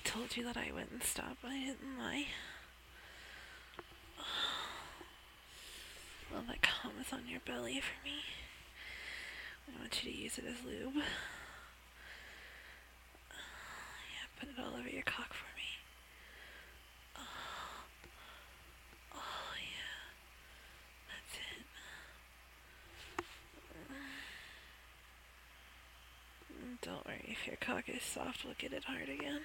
told you that I wouldn't stop. I didn't lie. Well, that cum is on your belly for me. I want you to use it as lube. Yeah, put it all over your cock for me. Oh, yeah. That's it. Don't worry, if your cock is soft, we'll get it hard again.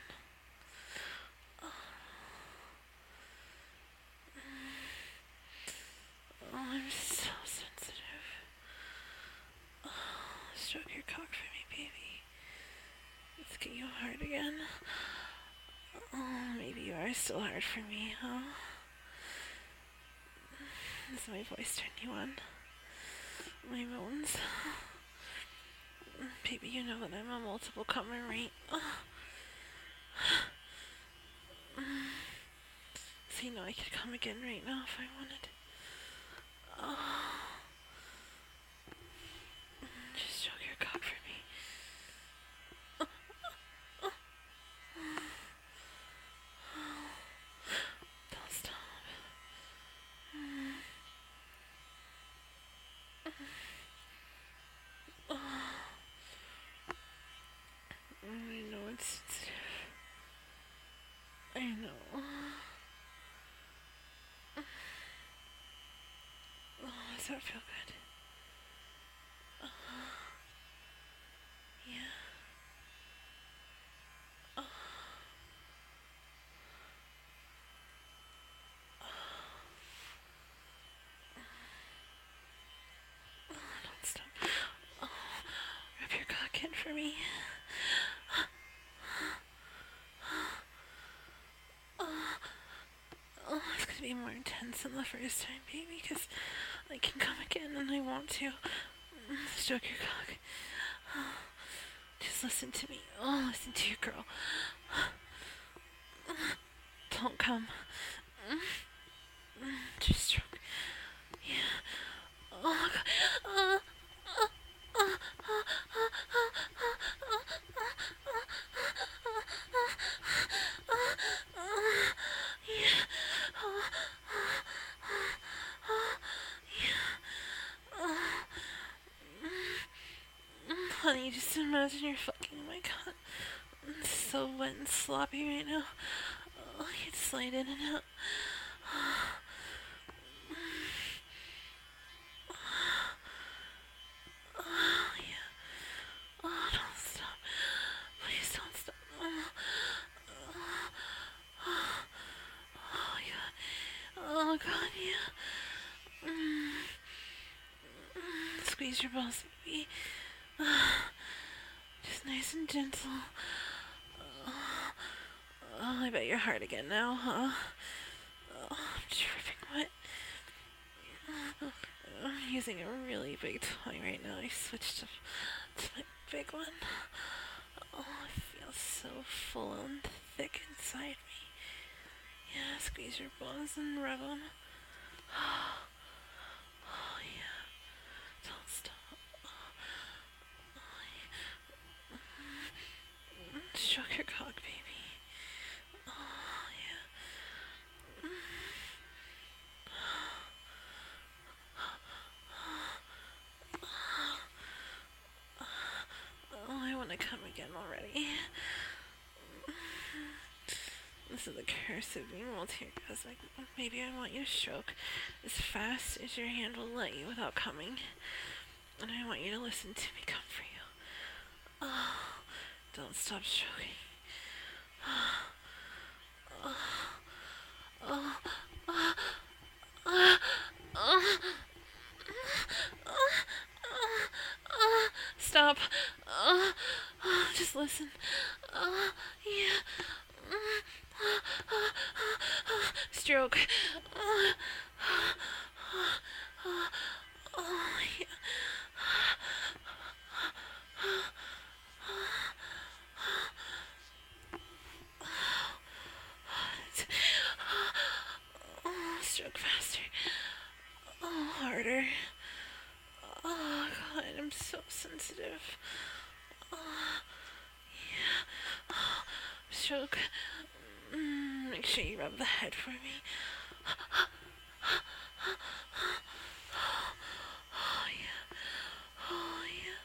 Oh, I'm so sensitive. Oh, stroke your cock for me, baby. Let's get you hard again. Oh, maybe you are still hard for me, huh? Does my voice turn you on? My moans? Baby, you know that I'm a multiple comer, right? So you know I could come again right now if I wanted. Just stroke your cock for me. Don't stop. I know it's sensitive. I know. Oh, does that feel good? Yeah. Don't stop. Rub your cock in for me. Oh, it's gonna be more intense than the first time, baby, because I can come again and I want to. Stroke your cock. Just listen to me. Oh, listen to your girl. Don't come. Just stroke. Yeah. Oh, God. Honey, just imagine you're fucking. Oh my god. It's so wet and sloppy right now. Oh, I can slide in and out. Oh, yeah. Oh, don't stop. Please don't stop. Oh, yeah. Oh, God, yeah. Squeeze your balls, baby. Just nice and gentle. Oh, I bet you're hard again now, huh? Oh, I'm dripping wet. I'm using a really big toy right now. I switched to my big one. Oh, it feels so full and thick inside me. Yeah, squeeze your balls and rub them. Oh, yeah. Don't stop. Stroke your cock, baby. Oh, yeah. Oh, I want to come again already. This is the curse of being multi-orgasmic. Maybe I want you to stroke as fast as your hand will let you without coming. And I want you to listen to me come for you. Oh, don't stop stroking. Stop. Just listen. Yeah. Stroke. Oh, yeah. Stroke faster. Oh, harder. Oh, God, I'm so sensitive. Oh, yeah. stroke. Make sure you rub the head for me. Oh yeah. Oh yeah.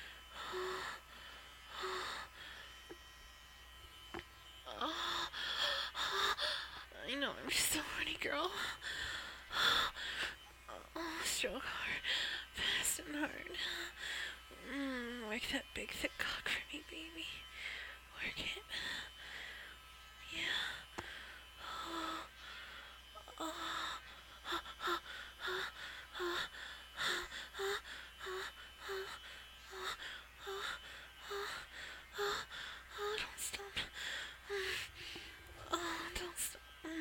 Oh, I know I'm so horny, girl. Oh, stroke hard, fast and hard. Work that big thick cock for me, baby. Work it. Yeah. Oh, oh, don't stop. Oh, don't stop.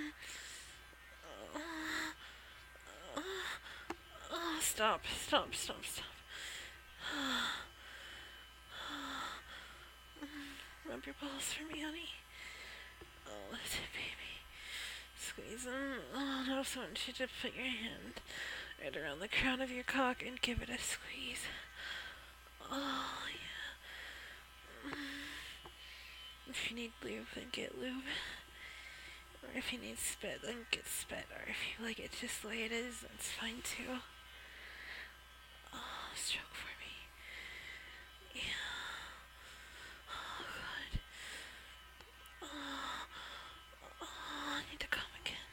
Oh, stop, stop, stop, stop. Rub your balls for me, honey. Oh, that's it, baby. Squeeze them. Oh, I also want you to put your hand right around the crown of your cock and give it a squeeze. Oh, yeah. If you need lube, then get lube. Or if you need spit, then get spit. Or if you like it just the way it is, that's fine too. Oh, stroke for me. Yeah. Oh, God. Oh, I need to come again.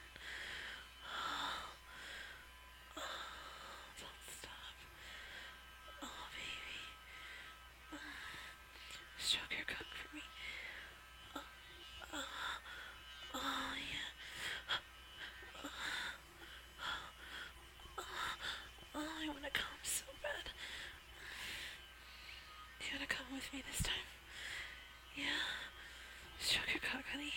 Don't stop. Oh, baby. Stroke your cock for me. Oh, yeah. Oh, I want to come so bad. You want to come with me this time? Yeah. Stroke your cock, honey.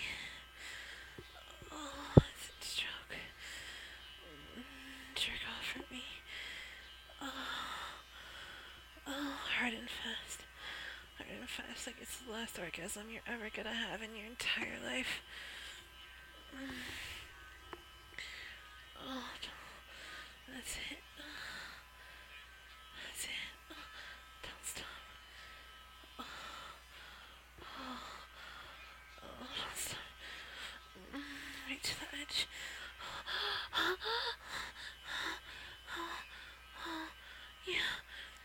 Oh, it's a stroke. Jerk off for me. Oh, hard and fast. Hard and fast, like it's the last orgasm you're ever gonna have in your entire life. Oh, that's it. That's it. Don't stop. Oh, don't stop. Right to the edge. Yeah.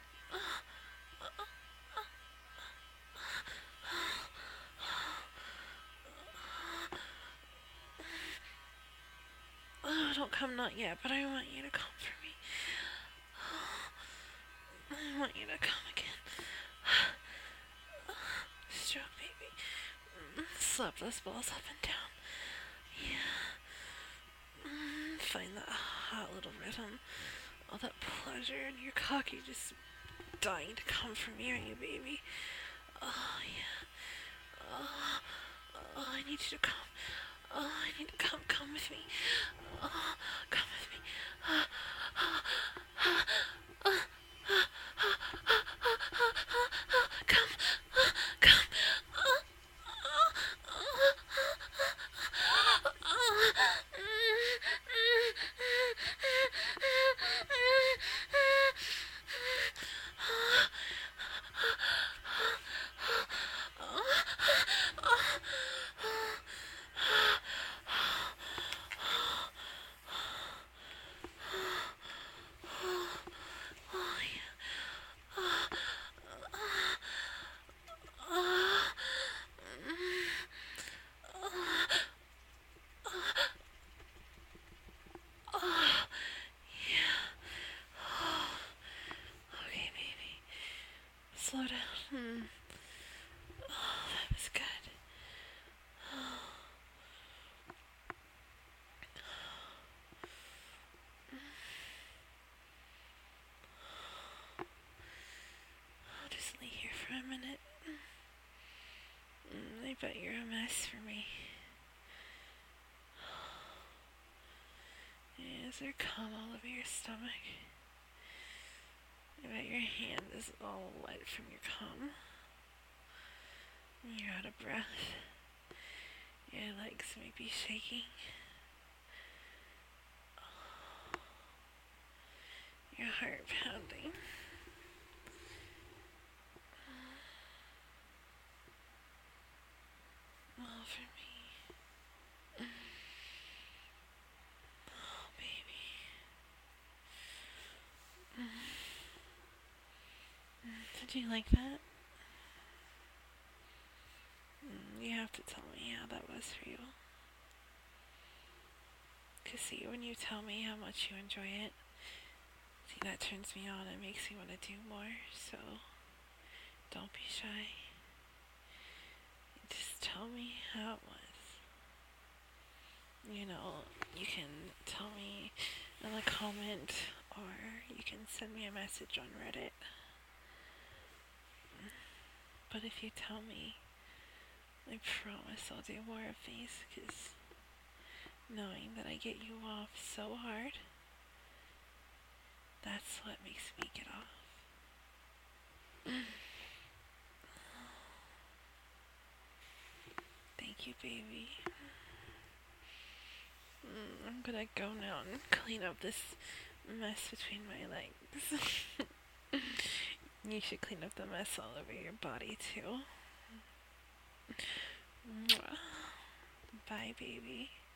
Oh, don't come not yet, but I want you to come for me. I want you to come again. Stroke, baby. Slap those balls up and down. Yeah. Find that hot little rhythm. All that pleasure in your cocky just dying to come for me, aren't you, baby? Oh, yeah. Oh, I need you to come. Oh, I need to come. Come with me. Oh, come with me. Come. Come. Okay, baby. Slow down. Oh, that was good. I'll just lay here for a minute. I bet you're a mess for me. Is there cum all over your stomach? I bet your hand is all wet from your cum. You're out of breath. Your legs may be shaking. Your heart pounding. All for Do you like that? You have to tell me how that was for you. Cause see, when you tell me how much you enjoy it, see, that turns me on and makes me want to do more, so don't be shy. Just tell me how it was. You can tell me in a comment, or you can send me a message on Reddit. But if you tell me, I promise I'll do more of these, because knowing that I get you off so hard, that's what makes me get off. Thank you, baby. I'm gonna go now and clean up this mess between my legs. You should clean up the mess all over your body, too. Bye, baby.